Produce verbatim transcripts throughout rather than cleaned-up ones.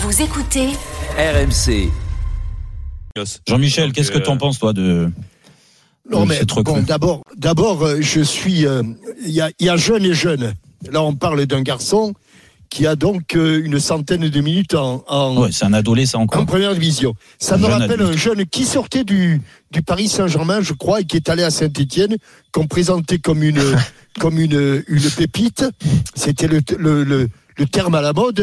Vous écoutez R M C. Jean-Michel, qu'est-ce que tu en penses, toi, de. Non, mais bon, d'abord, d'abord, je suis. Il euh, y, a, y a jeune et jeune. Là, on parle d'un garçon qui a donc euh, une centaine de minutes en. en ouais, c'est un adolescent encore. En première division. Ça un me jeune rappelle adulte. un jeune qui sortait du, du Paris Saint-Germain, je crois, et qui est allé à Saint-Étienne, qu'on présentait comme une, comme une, une pépite. C'était le, le, le, le terme à la mode.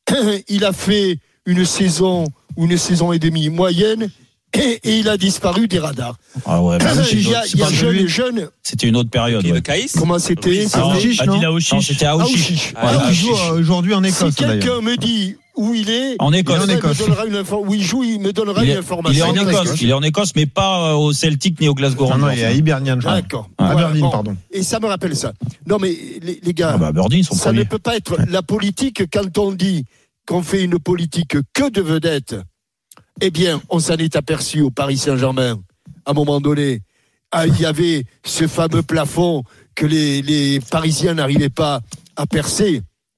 Il a fait une saison ou une saison et demie moyenne. Et, et il a disparu des radars. Ah ouais, bah, il y a, il y a jeune et jeune. C'était une autre période. Ouais. Comment c'était? Non, Aouchiche, non Adil Aouchiche. Non, c'était Aouchiche. Ah, Voilà. Il joue aujourd'hui en Écosse. Si quelqu'un d'ailleurs. me dit où il est, En Écosse. il En Écosse. me donnera une info- où il joue, il me donnera Il une est, information. il est en en Écosse. Écosse. Il est en Écosse, mais pas euh, au Celtic ni au Glasgow Non, non, Rangers. il est à Hibernian, je crois. D'accord. À Voilà, Aberdeen, bon. pardon. Et ça me rappelle ça. Non, mais les, les gars, Ah bah Aberdeen, ils sont ça premiers. ne peut pas être la politique quand on dit qu'on fait une politique que de vedettes. Eh bien, on s'en est aperçu au Paris Saint-Germain. À un moment donné, ah, il y avait ce fameux plafond que les, les Parisiens n'arrivaient pas à percer,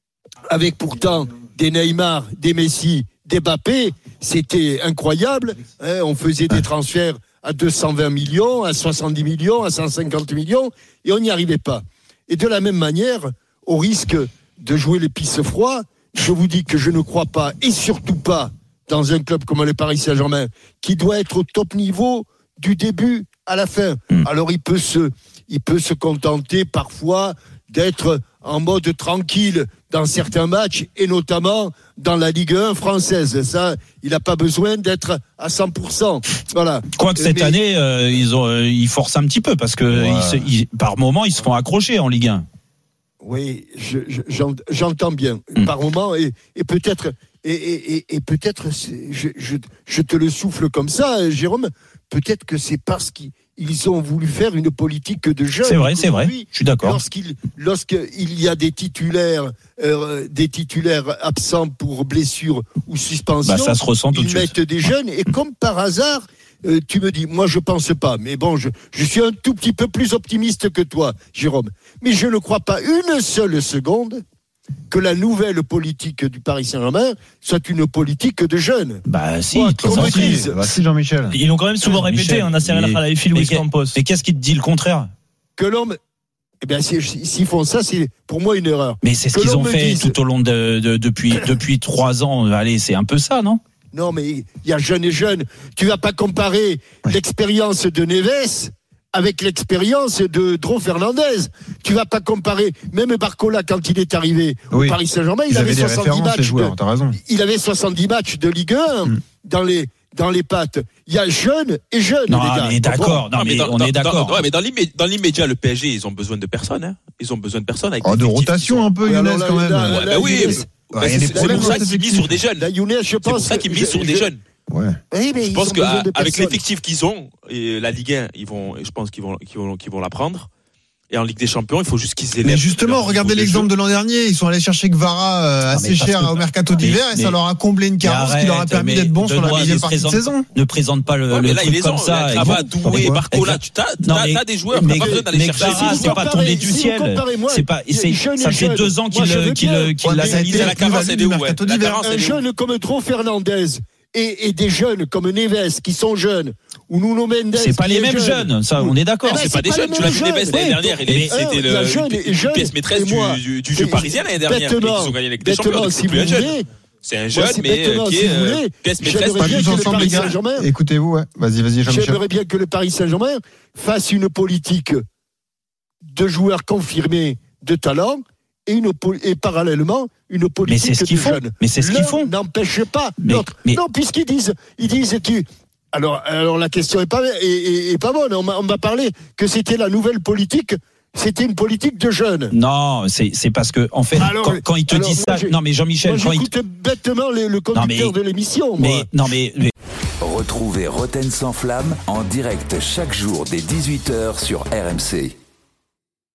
avec pourtant des Neymar, des Messi, des Mbappé. C'était incroyable. Hein, on faisait des transferts à deux cent vingt millions, à soixante-dix millions, à cent cinquante millions, et on n'y arrivait pas. Et de la même manière, au risque de jouer les pistes froids, je vous dis que je ne crois pas, et surtout pas, dans un club comme le Paris Saint-Germain, qui doit être au top niveau du début à la fin. Mmh. Alors il peut se, il peut se contenter parfois d'être en mode tranquille dans certains matchs, et notamment dans la Ligue un française. Ça, il n'a pas besoin d'être à cent pour cent. Voilà. Quoique cette Mais- année, euh, ils, ont, euh, ils forcent un petit peu, parce que Ouais. ils se- ils- par moment, ils se font accrocher en Ligue un. Oui, je, je- j'ent- j'entends bien. Mm. Par moment, et, et peut-être, et, et, et, et peut-être, c'est- je, je, je te le souffle comme ça, Jérôme. Peut-être que c'est parce qu'ils ils ont voulu faire une politique de jeunes. C'est vrai, c'est vrai. Aujourd'hui, Je suis d'accord. Lorsqu'il, lorsqu'il y a des titulaires, euh, des titulaires absents pour blessure ou suspension, Bah, ça se ressent tout de ils suite. mettent des jeunes, et comme par hasard, euh, tu me dis, moi je pense pas, mais bon, je, je suis un tout petit peu plus optimiste que toi, Jérôme. Mais je ne crois pas une seule seconde que la nouvelle politique du Paris Saint-Germain soit une politique de jeunes. Bah si, Ouais, ils te qu'on sortent. me dise. Bah, si, Jean-Michel. Ils l'ont quand même souvent répété, Michel, hein, Nasser El mais- Khelaifi, mais Luis qu'est- Campos. Mais qu'est-ce qui te dit le contraire? Que l'homme, eh bien, si- s'ils font ça, c'est pour moi une erreur. Mais c'est ce Que qu'ils l'on ont me fait dise. tout au long de, de- depuis depuis trois ans. Allez, c'est un peu ça, non? Non, mais il y a jeunes et jeunes. Tu vas pas comparer l'expérience de Neves avec l'expérience de Dro Fernandez. Tu vas pas comparer. Même Barcola, quand il est arrivé Oui. au Paris Saint-Germain, il Ils avait avaient des soixante-dix références, les matchs. joueurs, De, t'as raison. il avait soixante-dix matchs de Ligue un Mm. dans les dans les pattes. Il y a jeunes et jeunes, Non, les gars. mais d'accord. Non, mais dans, on dans- est d'accord. dans- ouais, mais dans l'immédiat, dans l'immédiat, le P S G, ils ont besoin de personne. Hein. Ils ont besoin de personne. Avec Oh, de l'effectif rotation qu'ils ont. un peu, Oui, alors Younes, là, quand même. là, Ouais, là, bah oui. Younes- bah, Ouais, bah, il y a c'est des c'est problèmes pour ça dans qu'ils cet misent sur des jeunes. Là, Younes, je C'est pour pense. ça qu'ils que- misent sur je- des je- jeunes. Ouais. Oui, mais Je ils pense ont besoin de qu'avec personne. l'effectif qu'ils ont, et la Ligue un, ils vont, je pense qu'ils vont, qu'ils vont, qu'ils vont la prendre. Et en Ligue des Champions, il faut juste qu'ils élèvent. Mais justement, leur regardez niveau de l'exemple jeu. de l'an dernier. Ils sont allés chercher Gvara euh, Ah, mais assez parce cher que- au mercato d'hiver et mais- ça leur a comblé une carence qui leur a arrête, permis mais d'être bons sur la Benoît, deuxième ne partie de présente- saison. Ne présente pas le, Ouais, le mais là, ils truc les comme ont. ça. Là, Grava, Ils vont- Doué, Pourquoi Barcola, tu t'as, Non, t'as, mais- t'as des joueurs. mais- T'as pas besoin d'aller mais chercher. Gvara, Si vous c'est pas comparez- tombé du si vous ciel. comparez, moi, C'est pas, c'est, jeune et ça fait jeune. deux ans Moi, qu'il je veux qu'il bien. qu'il Ouais, l'a mais ça a été validé. la la carence, plus-value elle du est où, mercato ouais. La d'hiver. carence, Un elle est où jeune comme Dro Fernandez et, et des jeunes comme Neves qui sont jeunes, ou Nuno Mendes. C'est pas qui les est mêmes jeune. jeunes, ça, on est d'accord. Eh ben, C'est pas des pas jeunes. les Tu l'as mêmes vu, Neves jeunes. l'année dernière. il est- Mais, C'était euh, le- la jeune une et jeune, pièce maîtresse et moi, du, du, du jeu c'est- parisien l'année dernière. bêtement, Ils ont gagné avec des champions. bêtement, donc si c'est plus vous un jeune. voulez. C'est un Moi, jeune, c'est mais bêtement, euh, qui si est vous euh, voulez. pièce J'aimerais maîtresse. bien Pas que tous le ensemble, Paris les gars. Saint-Germain- Écoutez-vous, ouais. Vas-y, vas-y, Jean-Michel. J'aimerais bien que le Paris Saint-Germain fasse une politique de joueurs confirmés de talent et, une, po- et parallèlement une Mais politique c'est ce qu'ils de font. jeunes. Mais c'est ce qu'ils L'un font. n'empêche pas Mais- l'autre. mais- Non, puisqu'ils disent, ils disent tu. Alors, alors la question est pas est, est- est pas bonne. On m'a, on m'a parlé que c'était la nouvelle politique. C'était une politique de jeunes. Non, c'est, c'est parce que, en fait, Alors, quand, quand ils te alors, disent moi, ça, j'ai- non, mais Jean-Michel, Moi, quand ils j'écoute bêtement les- le conducteur mais- de l'émission. mais, moi. non, mais, mais Retrouvez Roten sans flamme en direct chaque jour dès dix-huit heures sur R M C.